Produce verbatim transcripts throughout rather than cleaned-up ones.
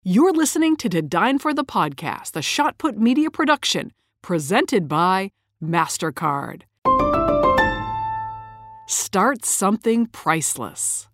You're listening to To Dine For the Podcast, the Shot Put Media production, presented by MasterCard. Start something priceless.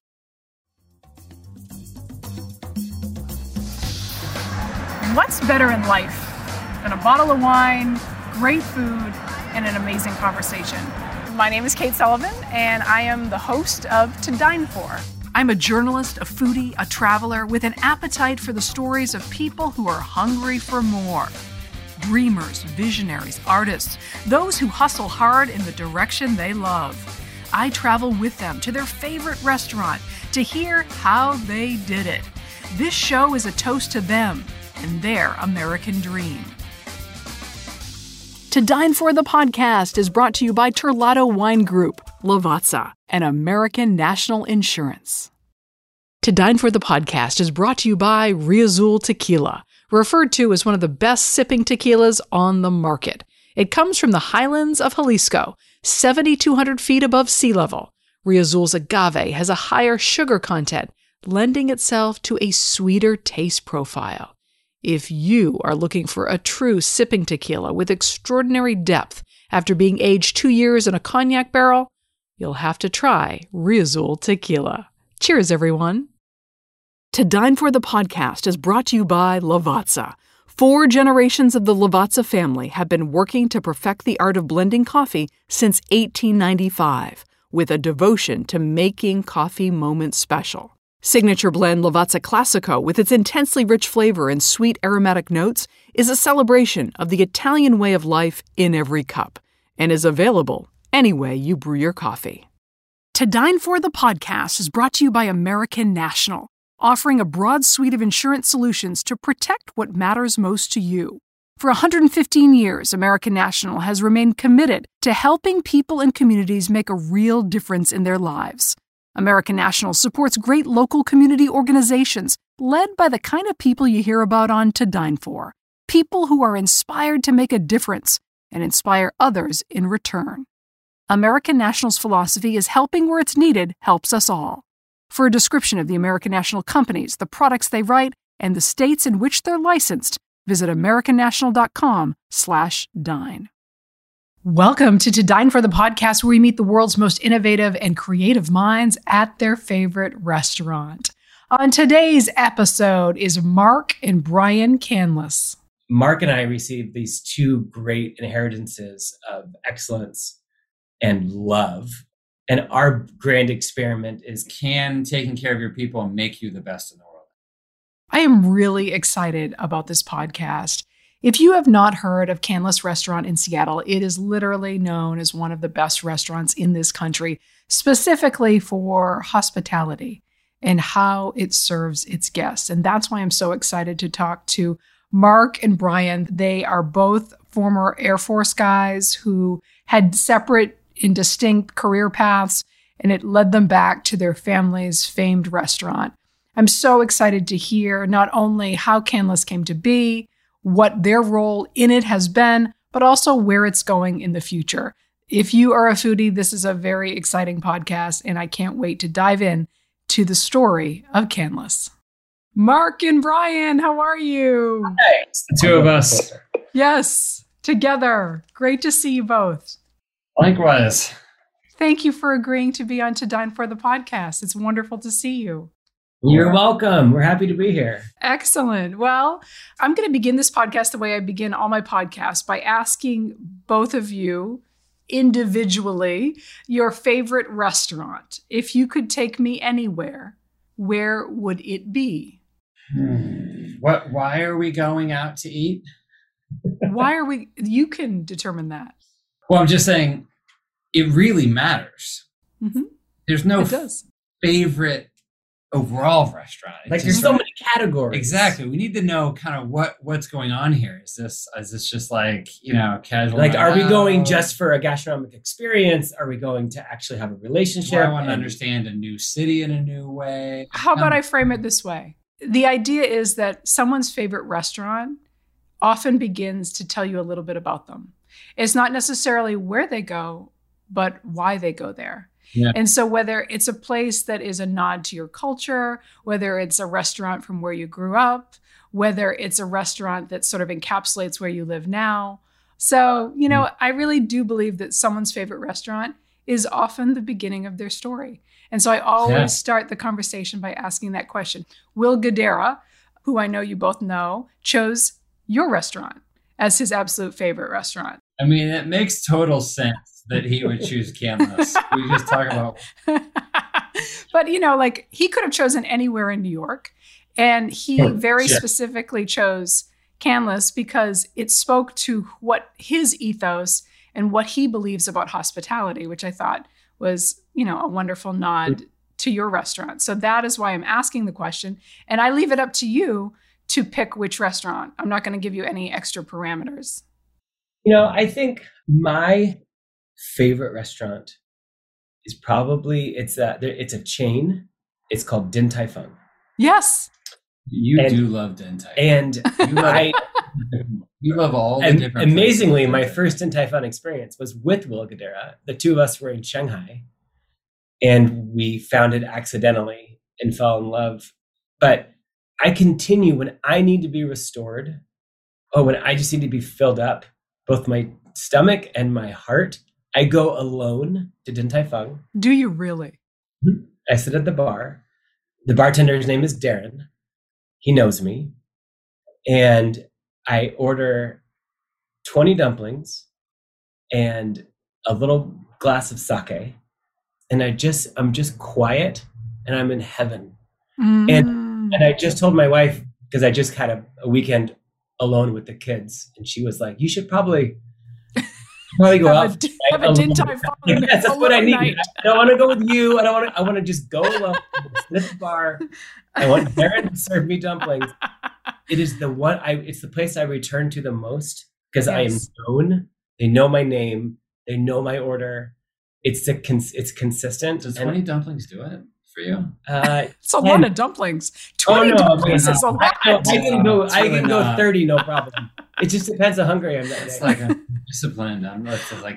What's better in life than a bottle of wine, great food, and an amazing conversation? My name is Kate Sullivan, and I am the host of To Dine For. I'm a journalist, a foodie, a traveler with an appetite for the stories of people who are hungry for more. Dreamers, visionaries, artists, those who hustle hard in the direction they love. I travel with them to their favorite restaurant to hear how they did it. This show is a toast to them and their American dream. To Dine For the Podcast is brought to you by Terlato Wine Group, Lavazza, and American National Insurance. To Dine For the Podcast is brought to you by Riazul Tequila, referred to as one of the best sipping tequilas on the market. It comes from the highlands of Jalisco, seven thousand two hundred feet above sea level. Riazul's agave has a higher sugar content, lending itself to a sweeter taste profile. If you are looking for a true sipping tequila with extraordinary depth after being aged two years in a cognac barrel, you'll have to try Riazul Tequila. Cheers, everyone. To Dine For the Podcast is brought to you by Lavazza. Four generations of the Lavazza family have been working to perfect the art of blending coffee since eighteen ninety-five, with a devotion to making coffee moments special. Signature blend Lavazza Classico, with its intensely rich flavor and sweet aromatic notes, is a celebration of the Italian way of life in every cup and is available any way you brew your coffee. To Dine For the Podcast is brought to you by American National, offering a broad suite of insurance solutions to protect what matters most to you. For one hundred fifteen years, American National has remained committed to helping people and communities make a real difference in their lives. American National supports great local community organizations led by the kind of people you hear about on To Dine For. People who are inspired to make a difference and inspire others in return. American National's philosophy is helping where it's needed helps us all. For a description of the American National companies, the products they write, and the states in which they're licensed, visit americannational.com slash dine. Welcome to To Dine For the Podcast, where we meet the world's most innovative and creative minds at their favorite restaurant. On today's episode is Mark and Brian Canlis. Mark and I received these two great inheritances of excellence and love. And our grand experiment is, can taking care of your people make you the best in the world? I am really excited about this podcast. If you have not heard of Canlis Restaurant in Seattle, it is literally known as one of the best restaurants in this country, specifically for hospitality and how it serves its guests. And that's why I'm so excited to talk to Mark and Brian. They are both former Air Force guys who had separate and distinct career paths, and it led them back to their family's famed restaurant. I'm so excited to hear not only how Canlis came to be, what their role in it has been, but also where it's going in the future. If you are a foodie, this is a very exciting podcast, and I can't wait to dive in to the story of Canlis. Mark and Brian, how are you? Hi, it's the two of us. Yes, together. Great to see you both. Likewise. Thank you for agreeing to be on To Dine For the Podcast. It's wonderful to see you. You're welcome. We're happy to be here. Excellent. Well, I'm going to begin this podcast the way I begin all my podcasts, by asking both of you individually your favorite restaurant. If you could take me anywhere, where would it be? Hmm. What? Why are we going out to eat? Why are we? You can determine that. Well, I'm just saying, it really matters. Mm-hmm. There's no it does. favorite overall restaurant. It's like there's so many categories. Exactly. We need to know kind of what what's going on here. Is this is this just like, you know, casual? Like, are we out? going just for a gastronomic experience? Are we going to actually have a relationship? Well, I want to and- understand a new city in a new way. How about Um, I frame it this way? The idea is that someone's favorite restaurant often begins to tell you a little bit about them. It's not necessarily where they go, but why they go there. Yeah. And so whether it's a place that is a nod to your culture, whether it's a restaurant from where you grew up, whether it's a restaurant that sort of encapsulates where you live now. So, you know, I really do believe that someone's favorite restaurant is often the beginning of their story. And so I always yeah. start the conversation by asking that question. Will Guidara, who I know you both know, chose your restaurant as his absolute favorite restaurant. I mean, it makes total sense that he would choose Canlis. We just talk about. But, you know, like he could have chosen anywhere in New York. And he very yeah. specifically chose Canlis because it spoke to what his ethos and what he believes about hospitality, which I thought was, you know, a wonderful nod to your restaurant. So that is why I'm asking the question. And I leave it up to you to pick which restaurant. I'm not going to give you any extra parameters. You know, I think my favorite restaurant is probably, it's a, it's a chain. It's called Din Tai Fung. Yes. You and, do love Din Tai. And you love, I, you love all the and different amazingly, my first Din Tai Fung experience was with Will Guidara. The two of us were in Shanghai and we found it accidentally and fell in love. But I continue when I need to be restored. Oh, when I just need to be filled up, both my stomach and my heart, I go alone to Din Tai Fung. Do you really? I sit at the bar. The bartender's name is Darren. He knows me. And I order twenty dumplings and a little glass of sake. And I just, I'm just quiet and I'm in heaven. Mm. And, and I just told my wife, because I just had a, a weekend alone with the kids. And she was like, you should probably, probably go have out. A, have a Din Tai Fung. Yes, that's what I need. Night. I don't want to go with you. I don't want to, I want to just go alone, sit at the bar. I want Darren to serve me dumplings. It is the one I it's the place I return to the most because yes. I am known. They know my name. They know my order. It's a cons- it's consistent. Does twenty and, dumplings do it for you? Uh, it's a ten. Lot of dumplings. twenty oh, no, dumplings is a lot. I, I can go I can go not. thirty, no problem. It just depends how hungry I am that day. It's like a disciplined. I'm not like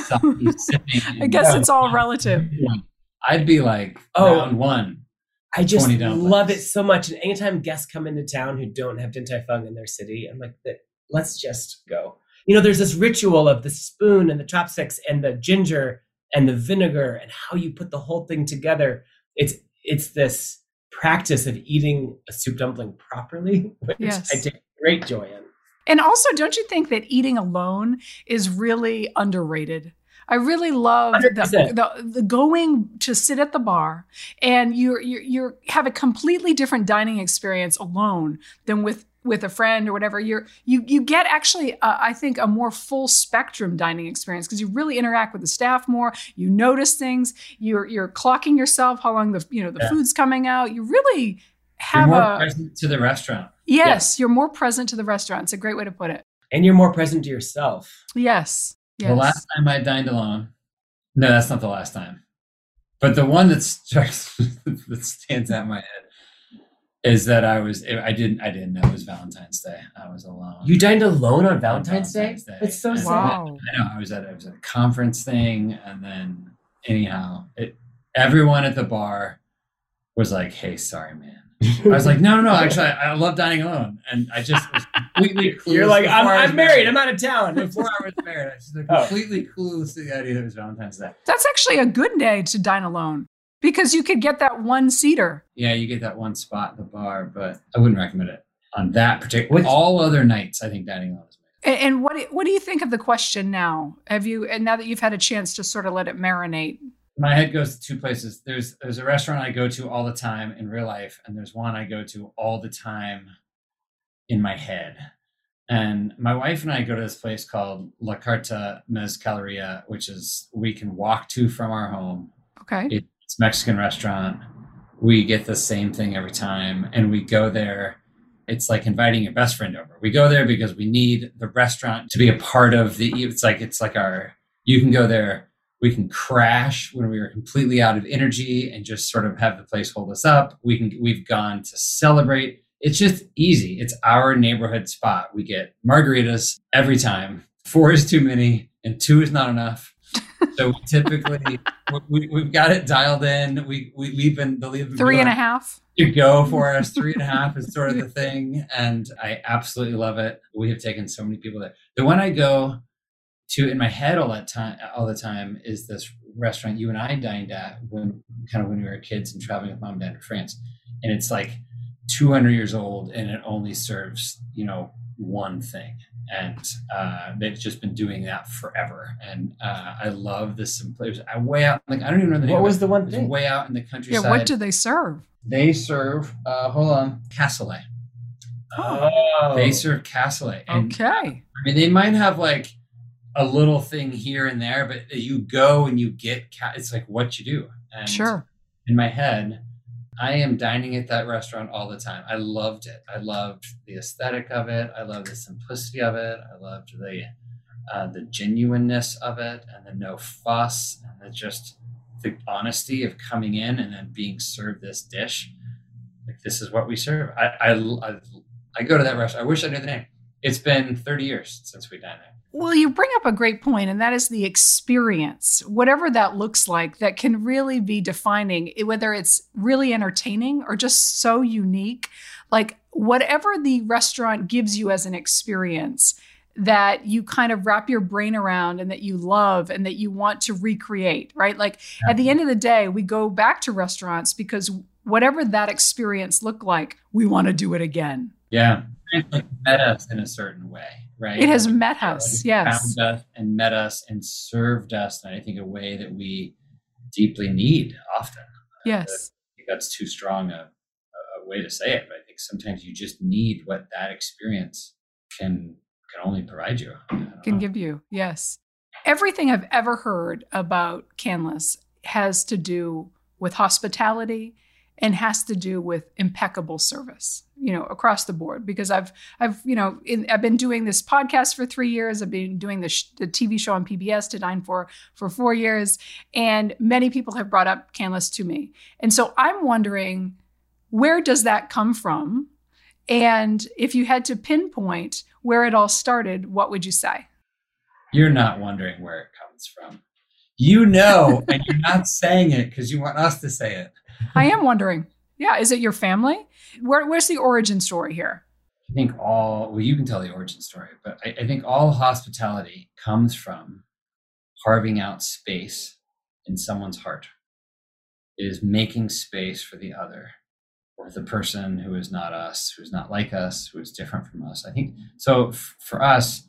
I guess it's all relative. I'd be like oh, round one. I just love it so much. And anytime guests come into town who don't have Din Tai Fung in their city, I'm like, let's just go. You know, there's this ritual of the spoon and the chopsticks and the ginger and the vinegar and how you put the whole thing together. It's it's this practice of eating a soup dumpling properly, which yes. I take great joy in. And also, don't you think that eating alone is really underrated? I really love the, the, the going to sit at the bar and you you you have a completely different dining experience alone than with with a friend or whatever. You're you you get actually uh, I think a more full spectrum dining experience because you really interact with the staff more. You notice things. You're you're clocking yourself how long the you know the yeah. food's coming out. You really have you're more a present to the restaurant. Yes, yeah. You're more present to the restaurant. It's a great way to put it. And you're more present to yourself. Yes. Yes. The last time I dined alone, no, that's not the last time. But the one that strikes that stands out in my head is that I was I didn't I didn't know it was Valentine's Day. I was alone. You dined alone on Valentine's, on Valentine's Day? Day? That's so sad. Wow. I know. I was at I was at a conference thing, and then anyhow, it, everyone at the bar was like, "Hey, sorry, man." I was like, no, no, no. Actually, I, I love dining alone, and I just was completely clueless. You're like, I'm, I'm married. married. I'm out of town. Before I was married, I was completely oh. clueless to the idea that it was Valentine's Day. That's actually a good day to dine alone because you could get that one seater. Yeah, you get that one spot at the bar, but I wouldn't recommend it on that particular. With all other nights, I think dining alone is amazing. And, and what do, what do you think of the question now? Have you and now that you've had a chance to sort of let it marinate? My head goes to two places. There's there's a restaurant I go to all the time in real life, and there's one I go to all the time in my head. And my wife and I go to this place called La Carta Mezcaleria, which is we can walk to from our home. Okay. It's a Mexican restaurant. We get the same thing every time, and we go there. It's like inviting your best friend over. We go there because we need the restaurant to be a part of the. It's like it's like our. You can go there. We can crash when we are completely out of energy and just sort of have the place hold us up. We can, we've gone to celebrate. It's just easy. It's our neighborhood spot. We get margaritas every time. Four is too many and two is not enough. So we typically, we, we've got it dialed in. We, we, we've been, believe Three and a half. To go for us. Three and a half is sort of the thing. And I absolutely love it. We have taken so many people there. The one I go to in my head all that time, all the time is this restaurant you and I dined at when kind of when we were kids and traveling with mom and dad to France. And it's like two hundred years old and it only serves, you know, one thing. And uh, they've just been doing that forever. And uh, I love this simplicity. I way out, like, I don't even know the name. What was it. the one thing? Way out in the countryside. Yeah, what do they serve? They serve, uh, hold on, cassoulet. Oh. They serve cassoulet. And, Okay. I mean, they might have like a little thing here and there, but you go and you get, ca- it's like what you do. And Sure. in my head, I am dining at that restaurant all the time. I loved it. I loved the aesthetic of it. I loved the simplicity of it. I loved the uh, the genuineness of it and the no fuss and the just the honesty of coming in and then being served this dish. Like, this is what we serve. I I, I, I go to that restaurant. I wish I knew the name. It's been thirty years since we dined there. Well, you bring up a great point, and that is the experience, whatever that looks like, that can really be defining, whether it's really entertaining or just so unique. Like, whatever the restaurant gives you as an experience that you kind of wrap your brain around and that you love and that you want to recreate, right? Like, yeah. At the end of the day, we go back to restaurants because whatever that experience looked like, we want to do it again. Yeah. It like met us in a certain way, right? It has met us, yes. Found us and met us and served us in, I think, a way that we deeply need often. Yes. I think that's too strong a, a way to say it, but I think sometimes you just need what that experience can can only provide you. Can know. give you, yes. Everything I've ever heard about Canlis has to do with hospitality and has to do with impeccable service, you know, across the board. Because I've, I've, you know, in, I've been doing this podcast for three years. I've been doing the, sh- the T V show on P B S, To Dine For, for four years. And many people have brought up Canlis to me. And so I'm wondering, where does that come from? And if you had to pinpoint where it all started, what would you say? You're not wondering where it comes from. You know, and you're not saying it because you want us to say it. I am wondering. Yeah. Is it your family? Where, where's the origin story here? I think all, well, you can tell the origin story, but I, I think all hospitality comes from carving out space in someone's heart. It is making space for the other, or the person who is not us, who's not like us, who is different from us. I think, so f- for us,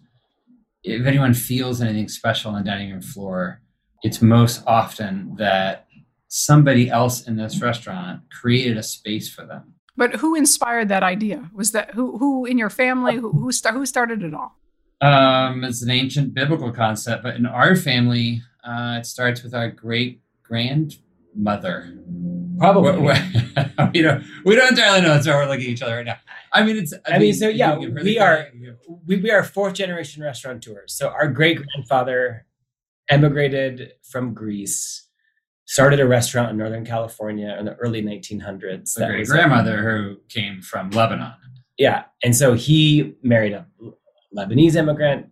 if anyone feels anything special on the dining room floor, it's most often that somebody else in this restaurant created a space for them. But who inspired that idea? Was that who? Who in your family? Who who, st- who started it all? Um, it's an ancient biblical concept, but in our family, uh, it starts with our great grandmother. Probably. We're, we're, we don't we don't entirely know. So we're looking at each other right now. I mean, it's. I, I mean, mean, so yeah, we are we, we are fourth generation restaurateurs. So our great grandfather emigrated from Greece. Started a restaurant in Northern California in the early nineteen hundreds. My great grandmother who came from Lebanon. Yeah. And so he married a Lebanese immigrant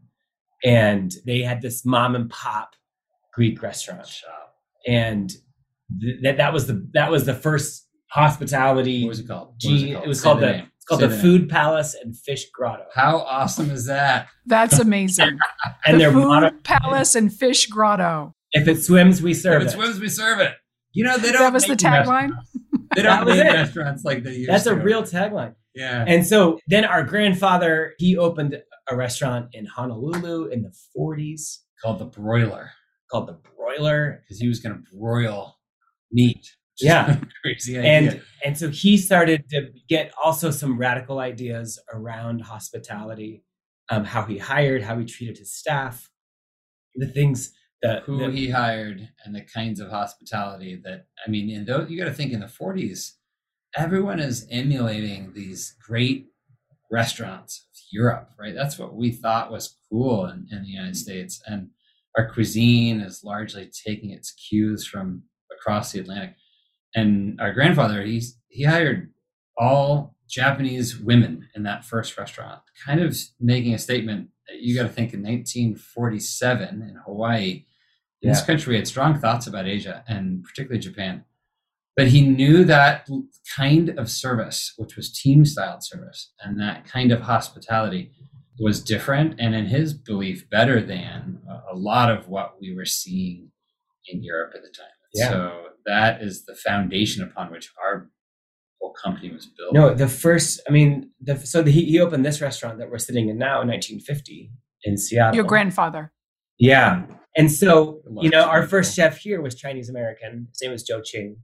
and they had this mom and pop Greek restaurant shop. And th- that that was the that was the first hospitality. What was it called? What G- was it called? It was Say called the, the, it's called the, the Food Palace and Fish Grotto. How awesome is that? That's amazing. And the their Food motto, Palace and Fish Grotto. If it swims, we serve if it. it. If it swims, we serve it. You know, they don't. That was the tagline. They don't make restaurants like they used That's to. That's a real tagline. Yeah. And so then our grandfather, he opened a restaurant in Honolulu in the forties. Called the Broiler. Called the Broiler. Because he was going to broil meat. Yeah. Crazy idea. And, and so he started to get also some radical ideas around hospitality, um, how he hired, how he treated his staff, the things that... Who the, he hired and the kinds of hospitality that, I mean, in those, you got to think in the forties, everyone is emulating these great restaurants of Europe, right? That's what we thought was cool in, in the United States. And our cuisine is largely taking its cues from across the Atlantic. And our grandfather, he's, he hired all Japanese women in that first restaurant, kind of making a statement. You got to think in nineteen forty-seven in Hawaii, In yeah. this country, we had strong thoughts about Asia and particularly Japan. But he knew that kind of service, which was team-styled service, and that kind of hospitality was different, and in his belief, better than a lot of what we were seeing in Europe at the time. Yeah. So that is the foundation upon which our whole company was built. No, the first, I mean, the, so the, he, he opened this restaurant that we're sitting in now in nineteen fifty in Seattle. Your grandfather. Yeah. And so, you know, our first chef here was Chinese American. His name was Joe Ching.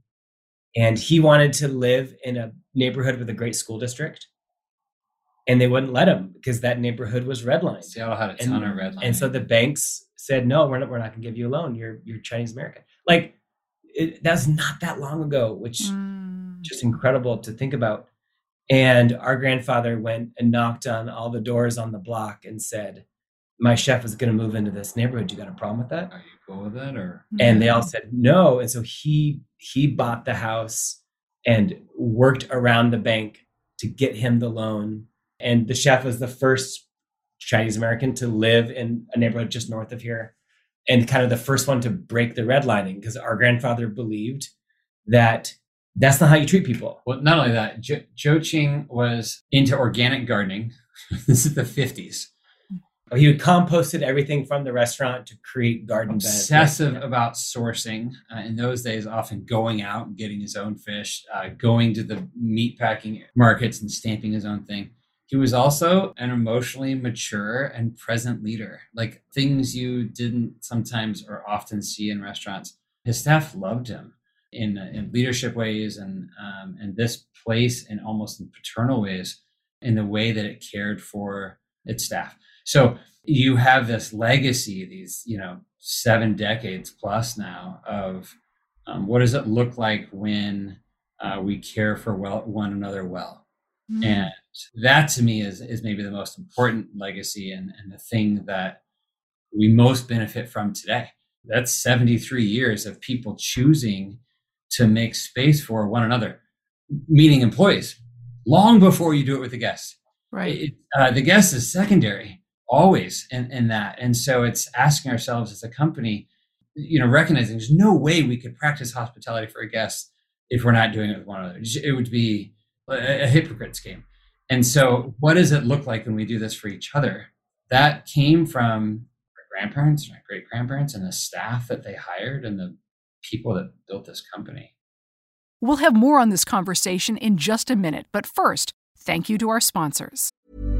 And he wanted to live in a neighborhood with a great school district. And they wouldn't let him because that neighborhood was redlined. Seattle had a ton and, of redlining. And so the banks said, no, we're not, we're not going to give you a loan. You're, you're Chinese American. Like, it, that's not that long ago, which mm. just incredible to think about. And our grandfather went and knocked on all the doors on the block and said, my chef is going to move into this neighborhood. You got a problem with that? Are you cool with that? Or and they all said no. And so he he bought the house and worked around the bank to get him the loan. And the chef was the first Chinese American to live in a neighborhood just north of here, and kind of the first one to break the redlining, because our grandfather believed that that's not how you treat people. Well, not only that, jo- Joe Ching was into organic gardening. This is the fifties. He had composted everything from the restaurant to create garden beds. Obsessive yeah. about sourcing. Uh, in those days, often going out and getting his own fish, uh, going to the meat packing markets and stamping his own thing. He was also an emotionally mature and present leader, like things you didn't sometimes or often see in restaurants. His staff loved him in in leadership ways, and um, and this place in almost in paternal ways, in the way that it cared for its staff. So you have this legacy, these, you know, seven decades plus now of um, what does it look like when uh, we care for well, one another well? Mm. And that to me is is maybe the most important legacy and, and the thing that we most benefit from today. That's seventy-three years of people choosing to make space for one another, meaning employees, long before you do it with the guest. Right. It, uh, the guest is secondary. Always in, in that. And so it's asking ourselves as a company, you know, recognizing there's no way we could practice hospitality for a guest if we're not doing it with one another. It would be a, a hypocrite's game. And so what does it look like when we do this for each other? That came from our grandparents and our great grandparents and the staff that they hired and the people that built this company. We'll have more on this conversation in just a minute. But first, thank you to our sponsors.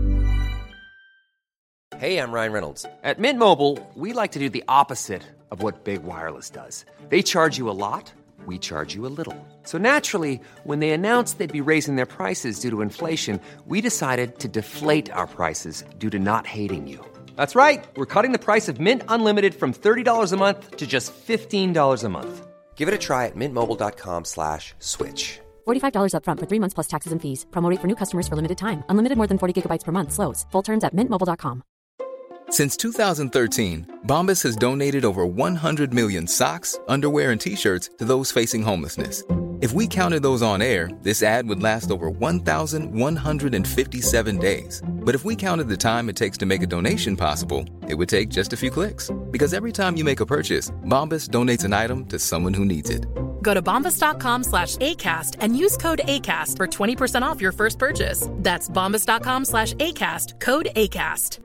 Hey, I'm Ryan Reynolds. At Mint Mobile, we like to do the opposite of what Big Wireless does. They charge you a lot, we charge you a little. So naturally, when they announced they'd be raising their prices due to inflation, we decided to deflate our prices due to not hating you. That's right. We're cutting the price of Mint Unlimited from thirty dollars a month to just fifteen dollars a month. Give it a try at mintmobile.com slash switch. forty-five dollars up front for three months plus taxes and fees. Promo rate for new customers for limited time. Unlimited more than forty gigabytes per month. Slows full terms at mint mobile dot com. Since two thousand thirteen, Bombas has donated over one hundred million socks, underwear, and T-shirts to those facing homelessness. If we counted those on air, this ad would last over one thousand one hundred fifty-seven days. But if we counted the time it takes to make a donation possible, it would take just a few clicks. Because every time you make a purchase, Bombas donates an item to someone who needs it. Go to bombas.com slash ACAST and use code ACAST for twenty percent off your first purchase. That's bombas.com slash ACAST, code ACAST.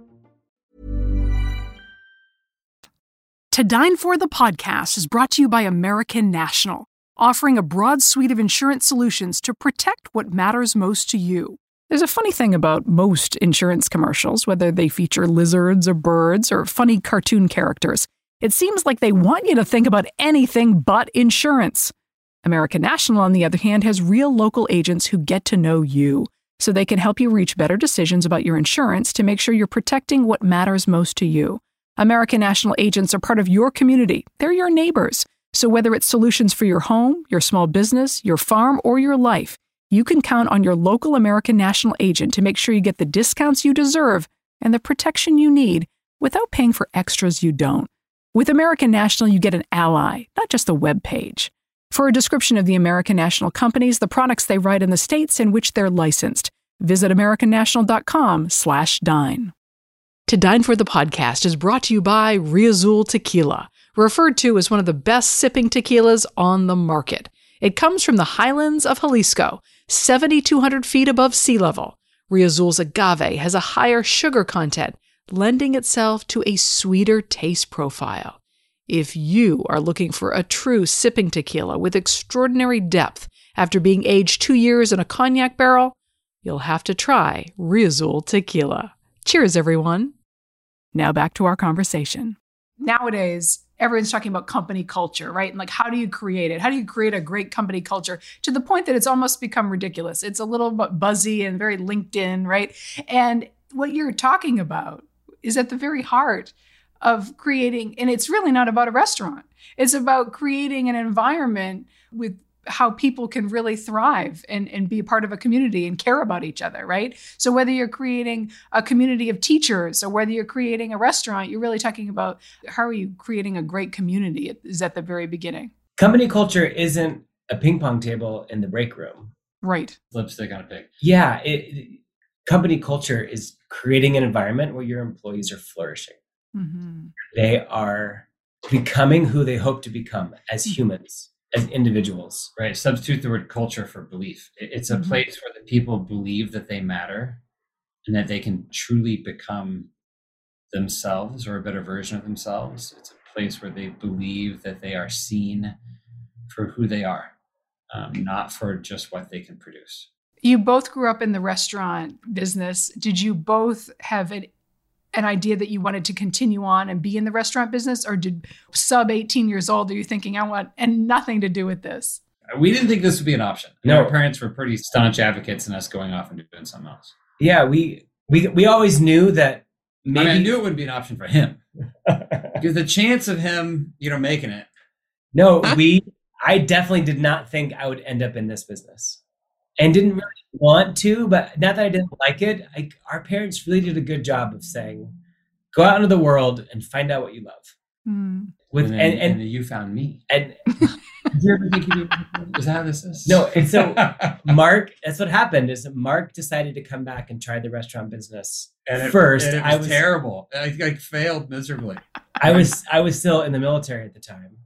To Dine For the podcast is brought to you by American National, offering a broad suite of insurance solutions to protect what matters most to you. There's a funny thing about most insurance commercials, whether they feature lizards or birds or funny cartoon characters. It seems like they want you to think about anything but insurance. American National, on the other hand, has real local agents who get to know you, so they can help you reach better decisions about your insurance to make sure you're protecting what matters most to you. American National agents are part of your community. They're your neighbors. So whether it's solutions for your home, your small business, your farm, or your life, you can count on your local American National agent to make sure you get the discounts you deserve and the protection you need without paying for extras you don't. With American National, you get an ally, not just a web page. For a description of the American National companies, the products they write, in the states in which they're licensed, visit americannational.com slash dine. To Dine For the podcast is brought to you by Riazul Tequila. referred to as one of the best sipping tequilas on the market. It comes from the highlands of Jalisco, seven thousand two hundred feet above sea level. Riazul's agave has a higher sugar content, lending itself to a sweeter taste profile. If you are looking for a true sipping tequila with extraordinary depth after being aged two years in a cognac barrel, you'll have to try Riazul Tequila. Cheers, everyone. Now back to our conversation. Nowadays, everyone's talking about company culture, right? And like, how do you create it? How do you create a great company culture to the point that it's almost become ridiculous? It's a little bit buzzy and very LinkedIn, right? And what you're talking about is at the very heart of creating, and it's really not about a restaurant. It's about creating an environment with how people can really thrive and, and be a part of a community and care about each other, right? So whether you're creating a community of teachers or whether you're creating a restaurant, you're really talking about how are you creating a great community is at the very beginning. Company culture isn't a ping pong table in the break room. Right. Lipstick on a pig. Yeah. It, it, company culture is creating an environment where your employees are flourishing. Mm-hmm. They are becoming who they hope to become as humans. As individuals. Right. Substitute the word culture for belief. It's a mm-hmm. place where the people believe that they matter and that they can truly become themselves or a better version of themselves. It's a place where they believe that they are seen for who they are, um, not for just what they can produce. You both grew up in the restaurant business. Did you both have an an idea that you wanted to continue on and be in the restaurant business, or did sub eighteen years old, are you thinking, I want and nothing to do with this? We didn't think this would be an option. No. Our parents were pretty staunch advocates in us going off and doing something else. Yeah, we we we always knew that maybe... I mean, I knew it wouldn't be an option for him. Because the chance of him, you know, making it. No, we, I definitely did not think I would end up in this business. And didn't really want to, but not that I didn't like it. I, our parents really did a good job of saying, go out into the world and find out what you love. Mm. With and, then, and, and, and you found me. And did you ever think you did? Is that how this is? No, and so Mark, that's what happened is Mark decided to come back and try the restaurant business. And it, first. And it was I was terrible. I like failed miserably. I was I was still in the military at the time.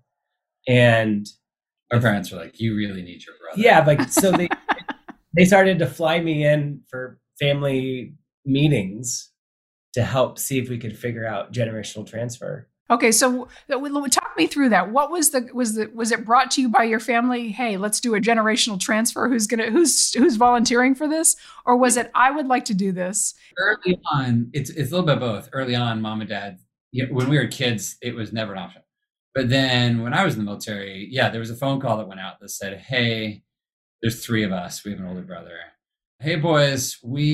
And our parents were like, you really need your brother. Yeah, like so they They started to fly me in for family meetings to help see if we could figure out generational transfer. Okay, so talk me through that. What was the was the was it brought to you by your family? Hey, let's do a generational transfer. Who's gonna who's who's volunteering for this? Or was it I would like to do this? Early on, it's it's a little bit of both. Early on, mom and dad, you know, when we were kids, it was never an option. But then when I was in the military, yeah, there was a phone call that went out that said, hey, there's three of us. We have an older brother. Hey, boys,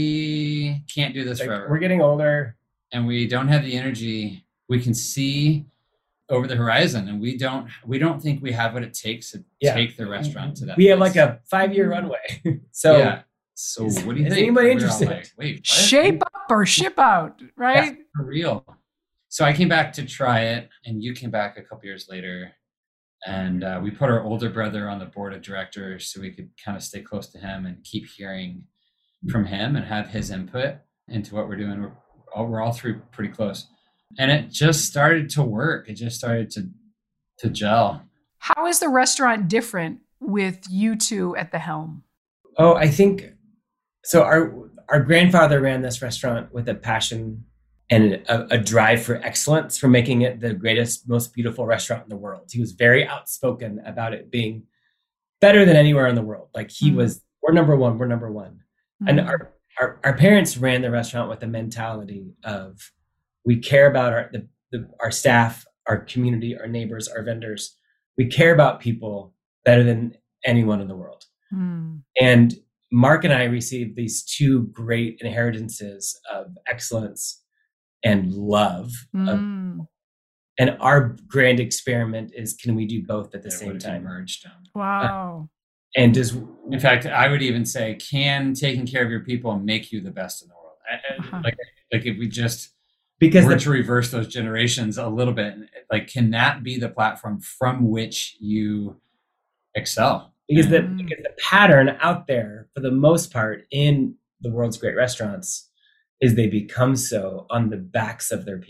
we can't do this like, forever. We're getting older. And we don't have the energy. We can see over the horizon, and we don't we don't think we have what it takes to yeah. take the restaurant to that We place. have like a five-year runway. so yeah. So is, what do you is think? anybody We're interested? Like, Wait, what? Shape up or ship out, right? Yeah, for real. So I came back to try it, and you came back a couple years later. And uh, we put our older brother on the board of directors so we could kind of stay close to him and keep hearing from him and have his input into what we're doing. We're all, we're all three pretty close. And it just started to work. It just started to to gel. How is the restaurant different with you two at the helm? Oh, I think, so our our grandfather ran this restaurant with a passion and a, a drive for excellence, for making it the greatest, most beautiful restaurant in the world. He was very outspoken about it being better than anywhere in the world. Like he mm. was, we're number one, we're number one. Mm. And our, our our parents ran the restaurant with the mentality of, we care about our the, the, our staff, our community, our neighbors, our vendors. We care about people better than anyone in the world. Mm. And Mark and I received these two great inheritances of excellence and love. Mm. Of, and our grand experiment is, can we do both at the it same time? Merged. Wow. Uh, and does, in fact, I would even say, can taking care of your people make you the best in the world? Uh-huh. Like, like if we just because were the, to reverse those generations a little bit, like, can that be the platform from which you excel? Because the, mm. because the pattern out there, for the most part, in the world's great restaurants, is they become so on the backs of their people.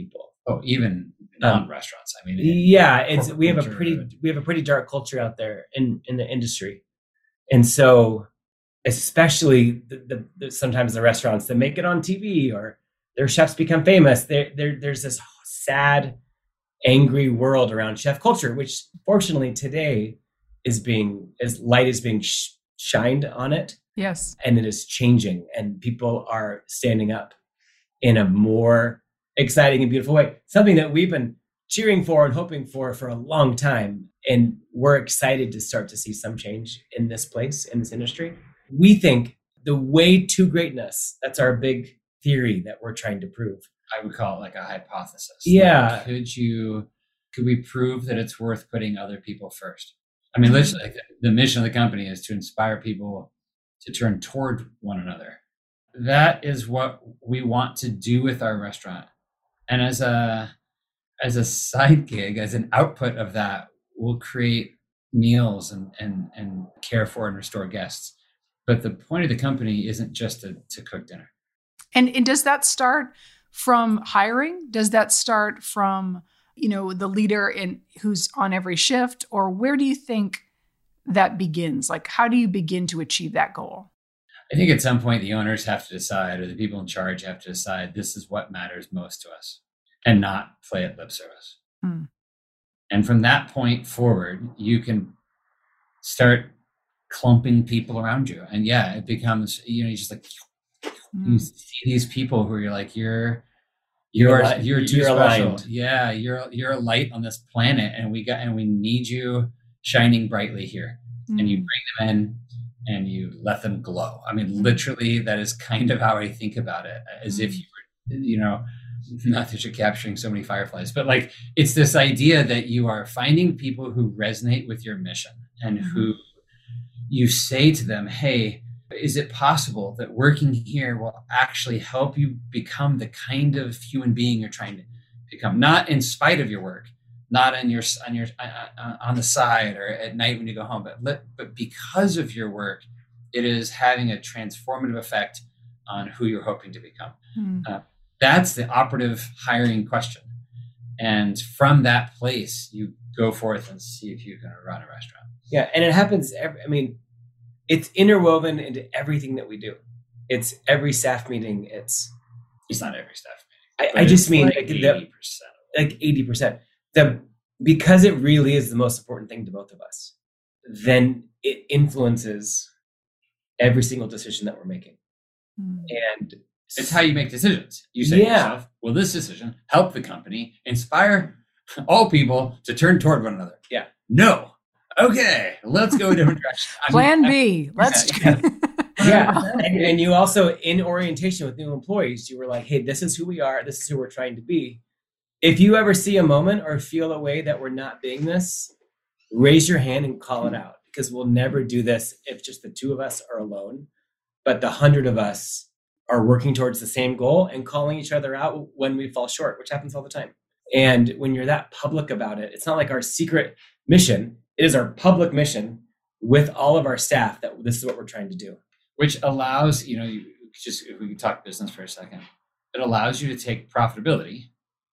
Oh, even non-restaurants. I mean, yeah, it's we have a pretty and... we have a pretty dark culture out there in, in the industry, and so especially the, the, the sometimes the restaurants that make it on T V or their chefs become famous. There, there, there's this sad, angry world around chef culture, which fortunately today is being as light is being sh- shined on it. Yes, and it is changing, and people are standing up in a more exciting and beautiful way. Something that we've been cheering for and hoping for for a long time. And we're excited to start to see some change in this place, in this industry. We think the way to greatness, that's our big theory that we're trying to prove. I would call it like a hypothesis. Yeah. Like, could you, could we prove that it's worth putting other people first? I mean, literally, like, the mission of the company is to inspire people to turn toward one another. That is what we want to do with our restaurant. And as a as a side gig, as an output of that, we'll create meals and and and care for and restore guests. But the point of the company isn't just to, to cook dinner. And and does that start from hiring? Does that start from, you know, the leader in who's on every shift? Or where do you think that begins? Like, how do you begin to achieve that goal? I think at some point the owners have to decide, or the people in charge have to decide, this is what matters most to us, and not play at lip service. Hmm. And from that point forward, you can start clumping people around you. And yeah, it becomes, you know, you just like, hmm. you see these people who you're like, you're, you're, you're, you're too you're special. Aligned. Yeah. You're, you're a light on this planet, and we got, and we need you shining brightly here. Hmm. And you bring them in, and you let them glow. I mean, literally, that is kind of how I think about it, as if you were, you know, not that you're capturing so many fireflies, but like, it's this idea that you are finding people who resonate with your mission, and who you say to them, hey, is it possible that working here will actually help you become the kind of human being you're trying to become? Not in spite of your work, not on your on your uh, on the side or at night when you go home, but let, but because of your work, it is having a transformative effect on who you're hoping to become. Mm. Uh, that's the operative hiring question, and from that place, you go forth and see if you can run a restaurant. Yeah, and it happens. Every, I mean, it's interwoven into everything that we do. It's every staff meeting. It's it's not every staff meeting. I, I just mean like eighty percent. Like eighty percent. The because it really is the most important thing to both of us, then it influences every single decision that we're making. Mm. And it's how you make decisions. You say yeah. to yourself, will this decision help the company inspire all people to turn toward one another? Yeah. No. Okay, let's go a different direction. Plan I mean, B. I, let's yeah. yeah. And, and you also, in orientation with new employees, you were like, hey, this is who we are. This is who we're trying to be. If you ever see a moment or feel a way that we're not being this, raise your hand and call it out, because we'll never do this if just the two of us are alone. But the hundred of us are working towards the same goal and calling each other out when we fall short, which happens all the time. And when you're that public about it, it's not like our secret mission. It is our public mission with all of our staff that this is what we're trying to do. Which allows, you know, you just, if we could talk business for a second, it allows you to take profitability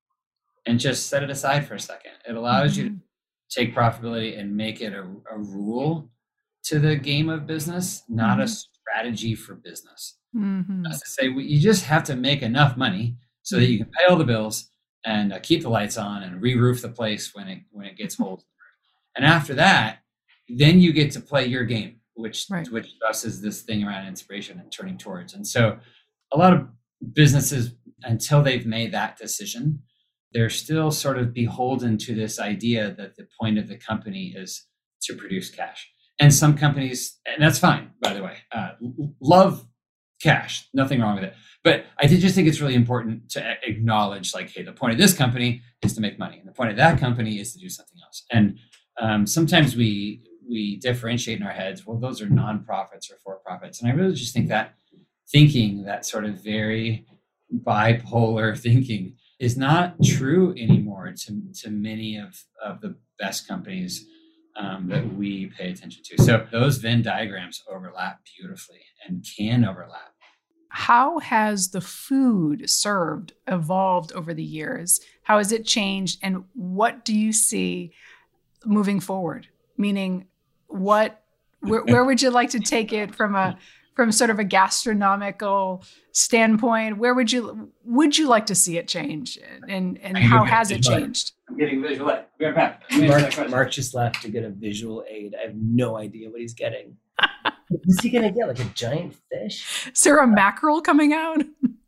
and just set it aside for a second. It allows mm-hmm. you to take profitability and make it a, a rule to the game of business, not mm-hmm. a strategy for business. Mm-hmm. That's to say, we, you just have to make enough money so that you can pay all the bills and uh, keep the lights on and re-roof the place when it when it gets holes. And after that, then you get to play your game, which right. which to us is this thing around inspiration and turning towards. And so a lot of businesses, until they've made that decision, they're still sort of beholden to this idea that the point of the company is to produce cash. And some companies, and that's fine, by the way, uh, love cash, nothing wrong with it. But I just think it's really important to acknowledge, like, hey, the point of this company is to make money, and the point of that company is to do something else. And um, sometimes we we differentiate in our heads, well, those are nonprofits or for-profits. And I really just think that thinking, that sort of very bipolar thinking, is not true anymore to, to many of, of the best companies um, that we pay attention to. So those Venn diagrams overlap beautifully and can overlap. How has the food served evolved over the years? How has it changed? And what do you see moving forward? Meaning, what, where, where would you like to take it from a, from sort of a gastronomical standpoint? Where would you, would you like to see it change? And, and how has it changed? I'm getting visual aid. We're back. Mark, Mark just left to get a visual aid. I have no idea what he's getting. What's he going to get? Like a giant fish? Is there a mackerel coming out?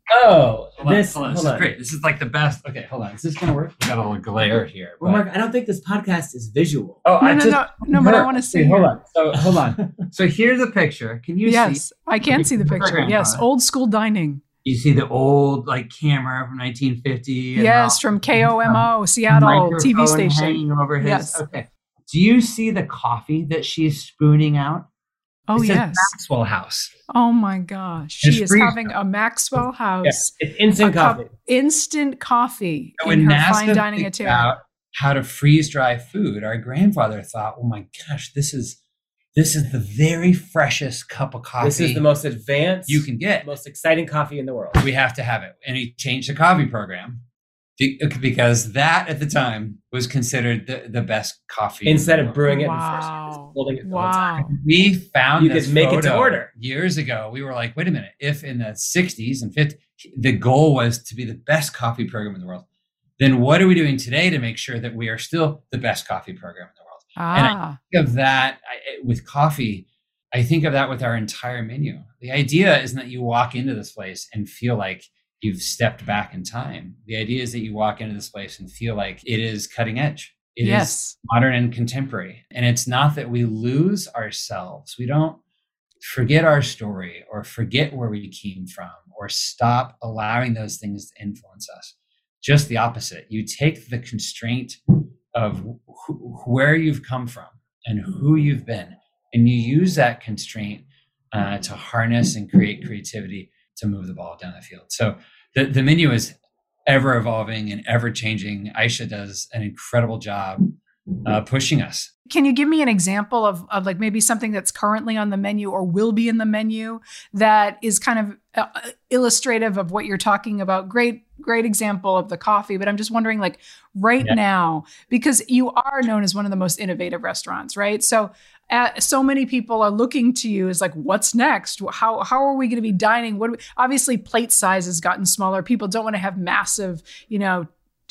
Oh, hold on, this, hold on. hold This on. is great. This is like the best. Okay, hold on. Is this going to work? We got a little glare here. Well, but- Mark, I don't think this podcast is visual. Oh, No, I no, just, no, no, but I want to see. Wait, hold it. on. So hold on. So here's a picture. Can you Yes, see? I can see the picture. Program, Yes, huh? old school dining. You see the old like camera from nineteen fifty. and Yes, all- from K O M O, Seattle T V microphone station. hanging over his. Yes. Okay. Do you see the coffee that she's spooning out? Oh, It says yes. Maxwell House. Oh, my gosh. It's She is freeze having a Maxwell House. Yes, it's instant a cup- coffee. instant coffee So in when her fine NASA dining figured itinerary. out how to freeze dry food, our grandfather thought, "Oh my gosh, this is this is the very freshest cup of coffee This is the most advanced, you can get. most exciting coffee in the world. We have to have it." And he changed the coffee program be- because that at the time was considered the, the best coffee. Instead in the of brewing it and Wow. first, just holding it the whole time. Wow. We found You this could make it to photo order. years ago. We were like, wait a minute. If in the sixties and fifties, the goal was to be the best coffee program in the world, then what are we doing today to make sure that we are still the best coffee program in the world? And I Ah, think of that I, with coffee. I think of that with our entire menu. The idea isn't that you walk into this place and feel like you've stepped back in time. The idea is that you walk into this place and feel like it is cutting edge. It is yes. modern and contemporary. And it's not that we lose ourselves. We don't forget our story or forget where we came from or stop allowing those things to influence us. Just the opposite. You take the constraint of wh- where you've come from and who you've been, and you use that constraint uh, to harness and create creativity to move the ball down the field. So the, the menu is ever evolving and ever changing. Aisha does an incredible job uh, pushing us. Can you give me an example of, of like maybe something that's currently on the menu or will be in the menu that is kind of uh, illustrative of what you're talking about? Great, great example of the coffee, but I'm just wondering like right Yeah. now, because you are known as one of the most innovative restaurants, right? So uh, so many people are looking to you as like, what's next? How, how are we going to be dining? What do we, obviously plate size has gotten smaller. People don't want to have massive, you know,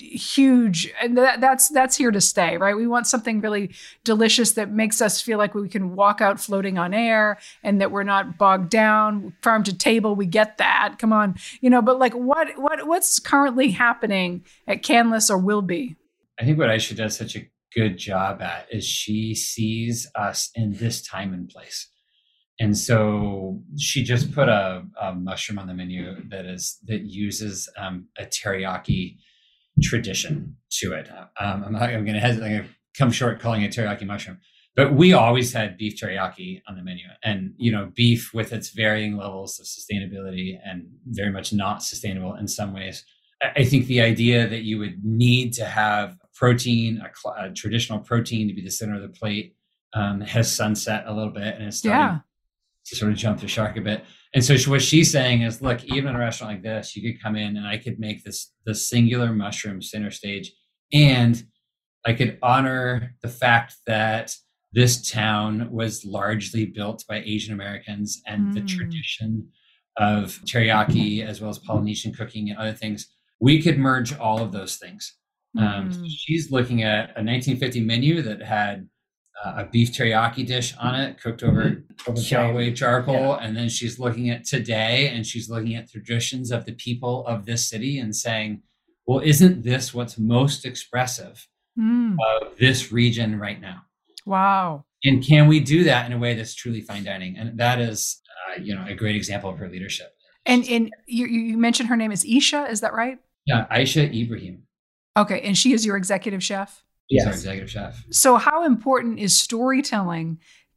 huge, and that, that's that's here to stay, right? We want something really delicious that makes us feel like we can walk out floating on air and that we're not bogged down. Farm to table, we get that. Come on, you know. But like, what what what's currently happening at Canlis or will be? I think what Aisha does such a good job at is she sees us in this time and place. And so she just put a, a mushroom on the menu that is that uses um, a teriyaki tradition to it. Um, I'm not. I'm going to hesitate. I'm going to come short calling it teriyaki mushroom, but we always had beef teriyaki on the menu, and you know, beef with its varying levels of sustainability and very much not sustainable in some ways. I, I think the idea that you would need to have protein, a, cl- a traditional protein, to be the center of the plate um, has sunset a little bit, and it's starting Yeah. to sort of jump the shark a bit. And so she, what she's saying is, look, even in a restaurant like this, you could come in and I could make this the singular mushroom center stage, and I could honor the fact that this town was largely built by Asian Americans and the Mm. tradition of teriyaki as well as Polynesian cooking and other things. We could merge all of those things. Um, Mm. she's looking at a nineteen fifty menu that had uh, a beef teriyaki dish on it, cooked over Over Kiawe time. charcoal. Yeah. And then she's looking at today and she's looking at traditions of the people of this city and saying, well, isn't this what's most expressive Mm. of this region right now? Wow. And can we do that in a way that's truly fine dining? And that is, uh, you know, a great example of her leadership. And and you you mentioned her name is Isha, is that right? Yeah, Aisha Ibrahim. Okay, and she is your executive chef. She's our Yes. executive chef. So how important is storytelling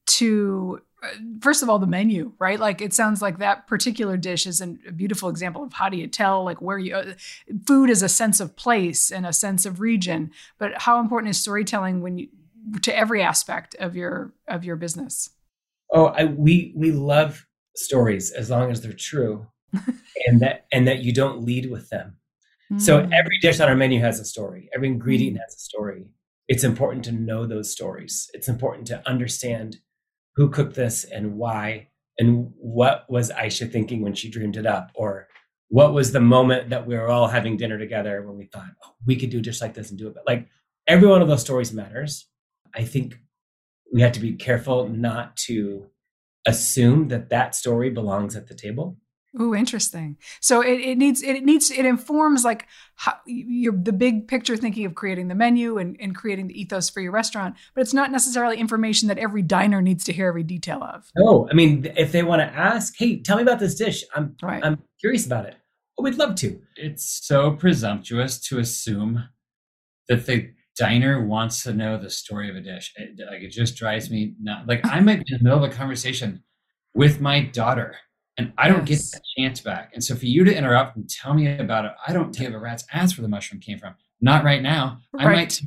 to, uh, first of all, the menu, right? Like it sounds like that particular dish is an, a beautiful example of how do you tell, like where you, uh, food is a sense of place and a sense of region, but how important is storytelling when you, to every aspect of your, of your business? Oh, I, we we love stories as long as they're true. and that and that you don't lead with them. Mm. So every dish on our menu has a story. Every ingredient mm. has a story. It's important to know those stories. It's important to understand who cooked this and why, and what was Aisha thinking when she dreamed it up, or what was the moment that we were all having dinner together when we thought, oh, we could do just like this and do it. But like every one of those stories matters. I think we have to be careful not to assume that that story belongs at the table. Ooh, interesting. So it, it needs, it needs, it informs like how you're the big picture thinking of creating the menu and, and creating the ethos for your restaurant, but it's not necessarily information that every diner needs to hear every detail of. No, I mean, if they want to ask, hey, tell me about this dish. I'm, right. I'm curious about it. Oh, we'd love to. It's so presumptuous to assume that the diner wants to know the story of a dish. It, like, it just drives me nuts. Like, I might be in the middle of a conversation with my daughter, and I don't yes. get that chance back. And so for you to interrupt and tell me about it, I don't give a rat's ass where the mushroom came from. Not right now. Right. I might,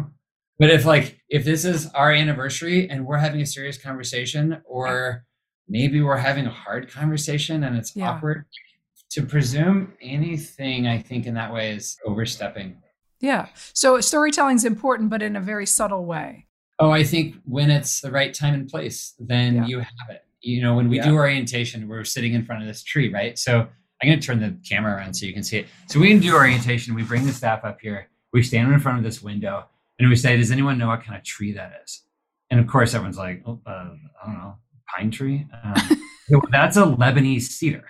but if like, if this is our anniversary and we're having a serious conversation, or maybe we're having a hard conversation and it's yeah. awkward, to presume anything, I think in that way is overstepping. Yeah. So storytelling is important, but in a very subtle way. Oh, I think when it's the right time and place, then yeah. you have it. You know, when we yeah. do orientation, we're sitting in front of this tree, right? So I'm going to turn the camera around so you can see it. So we can do orientation. We bring the staff up here. We stand in front of this window and we say, does anyone know what kind of tree that is? And of course, everyone's like, oh, uh, I don't know, pine tree? Um, that's a Lebanese cedar.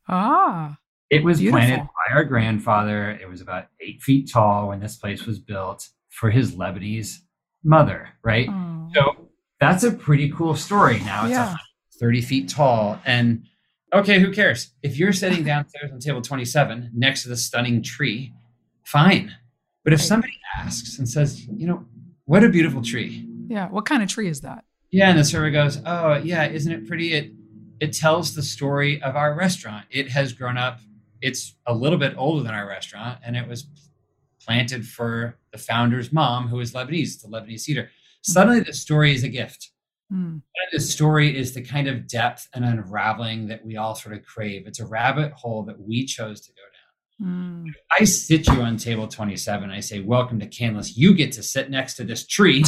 Ah, it was beautiful. Planted by our grandfather. It was about eight feet tall when this place was built for his Lebanese mother, right? Oh. So that's a pretty cool story. Now it's yeah. thirty feet tall. And okay, who cares? If you're sitting downstairs on table twenty-seven next to the stunning tree, fine. But if somebody asks and says, you know, what a beautiful tree. Yeah, what kind of tree is that? Yeah, and the server goes, oh, yeah, isn't it pretty? It It tells the story of our restaurant. It has grown up. It's a little bit older than our restaurant, and it was planted for the founder's mom, who is Lebanese, the Lebanese cedar. Suddenly, the story is a gift. Mm. The story is the kind of depth and unraveling that we all sort of crave. It's a rabbit hole that we chose to go down. Mm. If I sit you on table twenty-seven, I say, welcome to Canlis. You get to sit next to this tree.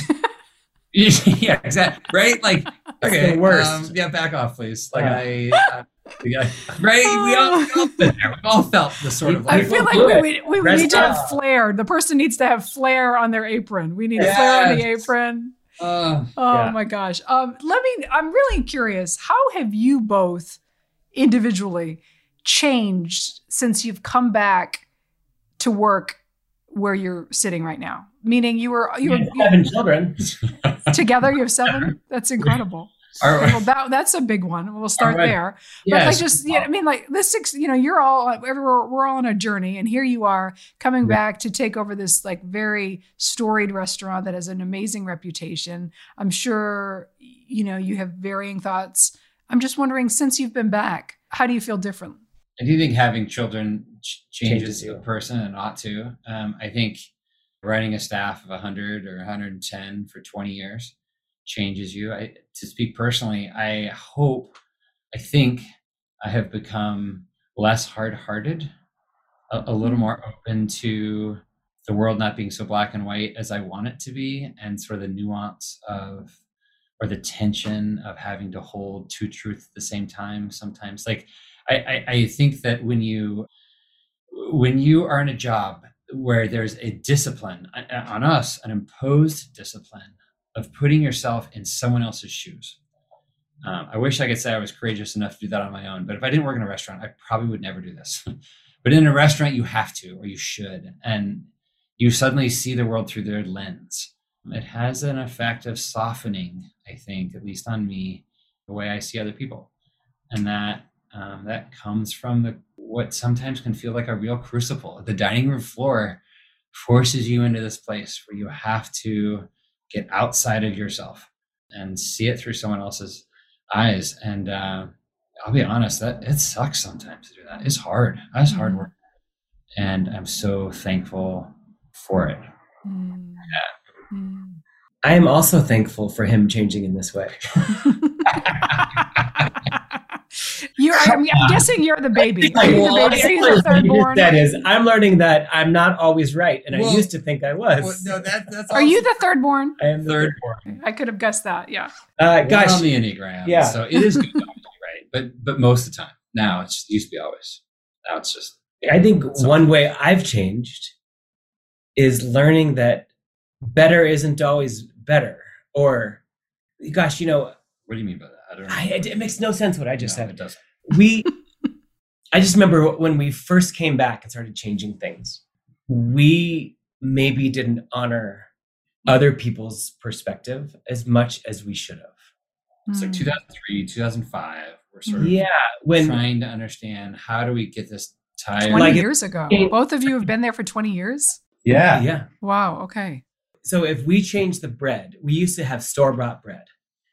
Yeah, exactly. Right? Like, okay, um, yeah, back off, please. Like, yeah. I, uh, yeah, right? We all, we all been there. We all felt the sort of. Like, I feel like we, we, we need to have flair. The person needs to have flair on their apron. We need yes. flair on the apron. Uh, oh yeah. my gosh. Um, let me. I'm really curious. How have you both individually changed since you've come back to work where you're sitting right now? Meaning you were you were seven children together. You have seven. That's incredible. Our, well, that that's a big one. We'll start right. there. Yes. But like just yeah, I mean, like this six. You know, you're all we're, we're all on a journey, and here you are coming yeah. back to take over this like very storied restaurant that has an amazing reputation. I'm sure you know you have varying thoughts. I'm just wondering, since you've been back, how do you feel different? I do think having children ch- changes, changes a person and ought to. Um, I think running a staff of one hundred or one hundred ten for twenty years changes you. I, to speak personally, I hope, I think I have become less hard-hearted, a, a little more open to the world not being so black and white as I want it to be, and sort of the nuance of, or the tension of having to hold two truths at the same time sometimes. Like, I, I, I think that when you when you are in a job where there's a discipline on us, an imposed discipline of putting yourself in someone else's shoes. Um, I wish I could say I was courageous enough to do that on my own, but if I didn't work in a restaurant, I probably would never do this. But in a restaurant, you have to, or you should. And you suddenly see the world through their lens. It has an effect of softening, I think, at least on me, the way I see other people. And that um, that comes from the what sometimes can feel like a real crucible. The dining room floor forces you into this place where you have to get outside of yourself and see it through someone else's eyes. And uh, I'll be honest, that it sucks sometimes to do that. It's hard. That's hard work. And I'm so thankful for it. Mm. Yeah. Mm. I am also thankful for him changing in this way. You, I'm, I'm guessing you're the baby. Are you the baby? Are you the third born? That is, I'm learning that I'm not always right, and well, I used to think I was. Well, no, that, that's. Are you the third born? I am the third born. I could have guessed that. Yeah. Uh, gosh, on the Enneagram. Yeah. So it is good, right? But but most of the time, now it's, it used to be always. Now it's just. I think one way I've changed is learning that better isn't always better, or, gosh, you know. What do you mean by that? I don't know. I, it, it makes no sense what I just no, said. It doesn't. We, I just remember when we first came back and started changing things, we maybe didn't honor other people's perspective as much as we should have. It's like two thousand three, two thousand five. We're sort of yeah, when, trying to understand how do we get this tied. twenty like years ago. Both of you have been there for twenty years? Yeah. Yeah. Wow. Okay. So if we change the bread, we used to have store-bought bread,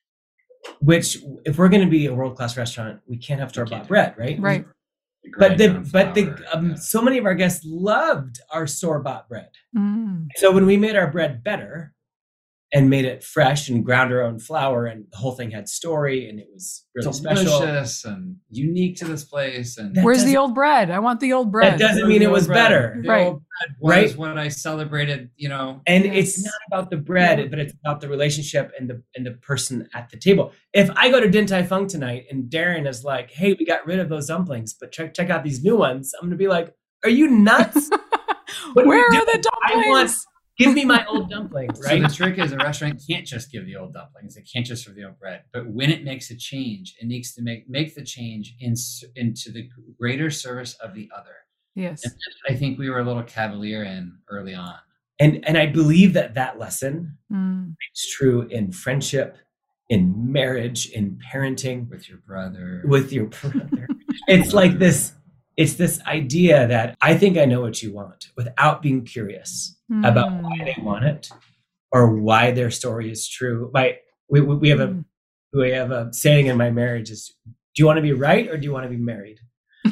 which if we're going to be a world-class restaurant, we can't have store-bought bread, right? Right. But the but the um, yeah. so many of our guests loved our store-bought bread. Mm. So when we made our bread better and made it fresh and ground our own flour, and the whole thing had story, and it was really delicious special and unique to this place. And that where's the old bread? I want the old bread. That doesn't mean it was better, the right? Old bread was right? What I celebrated, you know. And yes. it's not about the bread, yeah. but it's about the relationship and the and the person at the table. If I go to Din Tai Fung tonight and Darren is like, "Hey, we got rid of those dumplings, but check check out these new ones," I'm gonna be like, "Are you nuts? Where are the dumplings? I want." Give me my old dumpling, right? So the trick is a restaurant can't just give the old dumplings. It can't just serve the old bread. But when it makes a change, it needs to make make the change in, into the greater service of the other. Yes. And I think we were a little cavalier in early on. And and I believe that that lesson mm. is true in friendship, in marriage, in parenting. With your brother. With your brother. It's like this, it's this idea that I think I know what you want without being curious mm. about why they want it or why their story is true. My we we have a mm. we have a saying in my marriage is, do you want to be right or do you want to be married?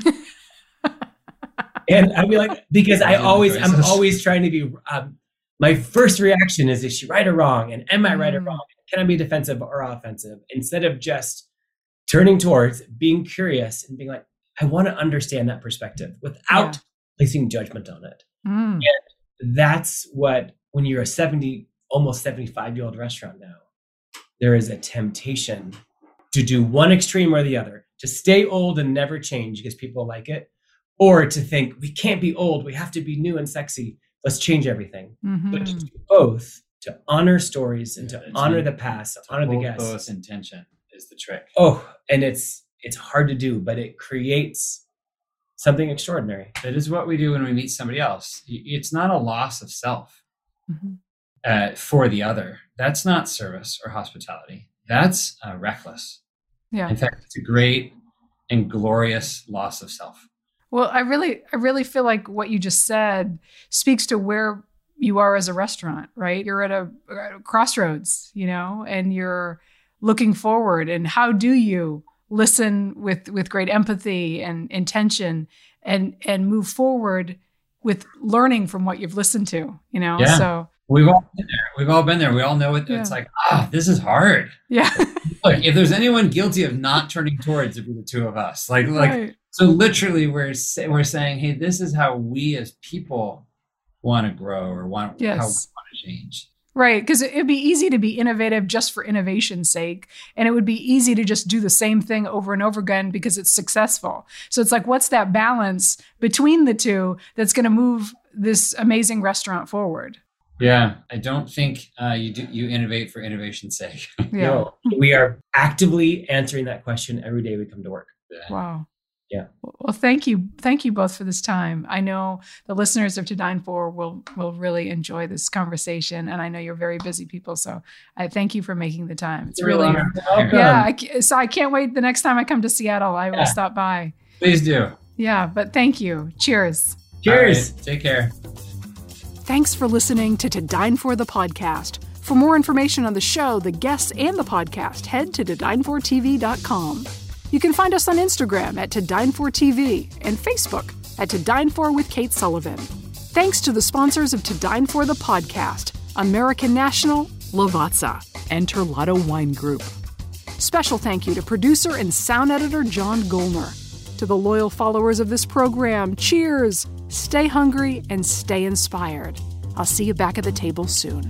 And I'd be like, because I always I'm always trying to be um, my first reaction is, is she right or wrong? And am I right mm. or wrong? Can I be defensive or offensive? Instead of just turning towards being curious and being like, I want to understand that perspective without yeah. placing judgment on it. Mm. And that's what, when you're a seventy, almost seventy-five year old restaurant now, there is a temptation to do one extreme or the other, to stay old and never change because people like it, or to think we can't be old, we have to be new and sexy, let's change everything. Mm-hmm. But to do both, to honor stories and yeah, to honor the past, to honor the guests. Both intention is the trick. Oh, and it's it's hard to do, but it creates something extraordinary. That is what we do when we meet somebody else. It's not a loss of self mm-hmm. uh, for the other. That's not service or hospitality. That's uh, reckless. Yeah. In fact, it's a great and glorious loss of self. Well, I really, I really feel like what you just said speaks to where you are as a restaurant, right? You're at a, at a crossroads, you know, and you're looking forward. And how do you listen with, with great empathy and intention and, and move forward with learning from what you've listened to, you know? Yeah. So we've all been there. We've all been there. We all know it. Yeah. It's like, ah, this is hard. Yeah. Look, if there's anyone guilty of not turning towards, it'd be the two of us. Like, like, right. So literally we're, say, we're saying, hey, this is how we as people want to grow or want, yes. how we want to change. Right, because it'd be easy to be innovative just for innovation's sake. And it would be easy to just do the same thing over and over again because it's successful. So it's like, what's that balance between the two that's going to move this amazing restaurant forward? Yeah, I don't think uh, you do, you innovate for innovation's sake. Yeah. No, we are actively answering that question every day we come to work. Yeah. Wow. Yeah. Well, thank you. Thank you both for this time. I know the listeners of To Dine For will will really enjoy this conversation. And I know you're very busy people. So I thank you for making the time. It's really, yeah. I, so I can't wait. The next time I come to Seattle, I will yeah. stop by. Please do. Yeah. But thank you. Cheers. Cheers. Right, take care. Thanks for listening to To Dine For the podcast. For more information on the show, the guests, and the podcast, head to to dine for t v dot com. You can find us on Instagram at To Dine For T V and Facebook at To Dine For with Kate Sullivan. Thanks to the sponsors of To Dine For the podcast, American National, Lavazza, and Terlato Wine Group. Special thank you to producer and sound editor John Golner. To the loyal followers of this program, cheers! Stay hungry and stay inspired. I'll see you back at the table soon.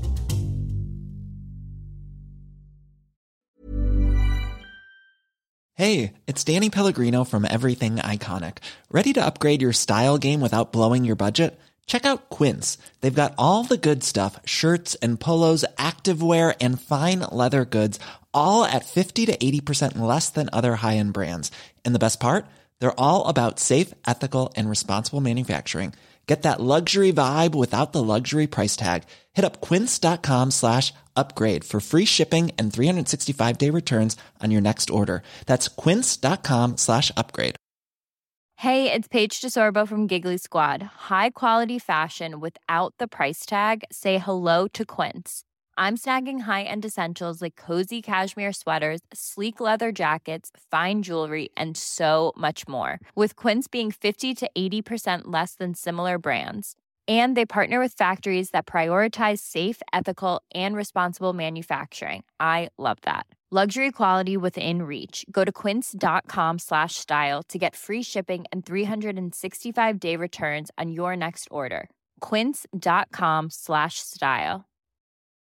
Hey, it's Danny Pellegrino from Everything Iconic. Ready to upgrade your style game without blowing your budget? Check out Quince. They've got all the good stuff, shirts and polos, activewear, and fine leather goods, all at fifty to eighty percent less than other high-end brands. And the best part? They're all about safe, ethical, and responsible manufacturing. Get that luxury vibe without the luxury price tag. Hit up quince.com slash upgrade for free shipping and three sixty-five day returns on your next order. That's quince.com slash upgrade. Hey, it's Paige DeSorbo from Giggly Squad. High quality fashion without the price tag. Say hello to Quince. I'm snagging high-end essentials like cozy cashmere sweaters, sleek leather jackets, fine jewelry, and so much more. With Quince being fifty to eighty percent less than similar brands. And they partner with factories that prioritize safe, ethical, and responsible manufacturing. I love that. Luxury quality within reach. Go to quince.com slash style to get free shipping and three sixty-five day returns on your next order. Quince.com slash style.